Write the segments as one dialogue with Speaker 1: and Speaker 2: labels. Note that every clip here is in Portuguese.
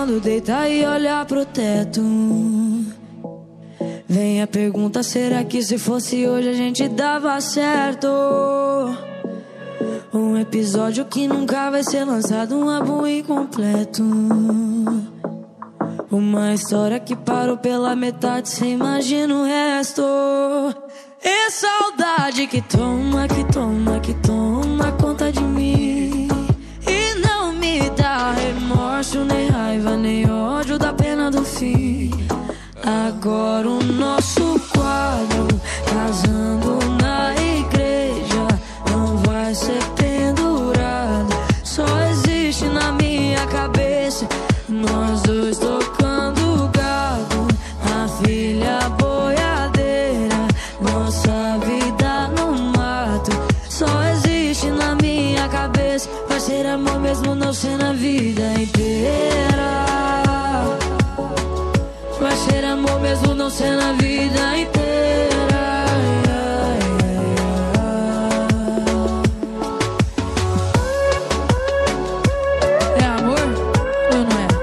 Speaker 1: quando deitar e olhar pro teto. Vem a pergunta, será que se fosse hoje a gente dava certo? Um episódio que nunca vai ser lançado, um álbum incompleto. Uma história que parou pela metade, cê imagina o resto. É saudade que toma, que toma, que toma conta de mim. E não me dá remorso, nem raiva, nem ódio da pena do fim. Agora o nosso quadro, casando na igreja, não vai ser pendurado. Só existe na minha cabeça, nós dois tocando gado, a filha boiadeira, nossa vida no mato. Só existe na minha cabeça, vai ser amor mesmo não ser na vida inteira. Vai ser amor mesmo não ser na vida inteira. É amor ou não é?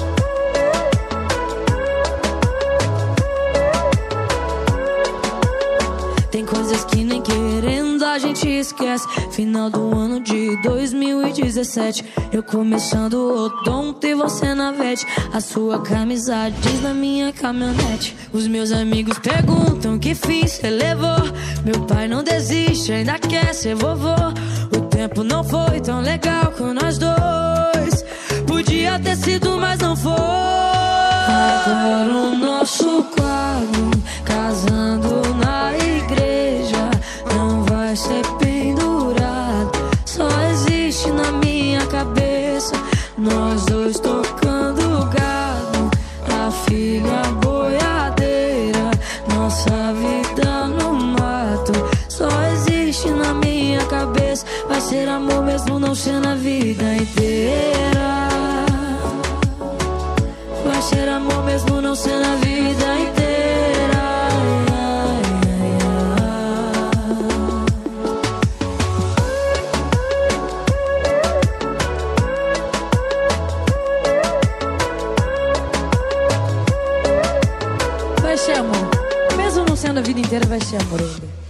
Speaker 1: Tem coisas que nem querendo a gente esquece. Final do ano de 2017, eu começando o odonto e você na vete. A sua camisa diz na minha caminhonete. Os meus amigos perguntam que fim cê levou. Meu pai não desiste, ainda quer ser vovô. O tempo não foi tão legal com nós dois. Podia ter sido, mas não foi. Agora o nosso quadro, casando na igreja, não vai ser pendurado. Só existe na minha cabeça, nós dois tocando gado, a filha boiadeira, nossa vida no mato. Só existe na minha cabeça, vai ser amor mesmo não ser na vida inteira. Vai ser amor mesmo não ser na vida inteira. Vai ser amor, mesmo não sendo a vida inteira, vai ser amor ainda.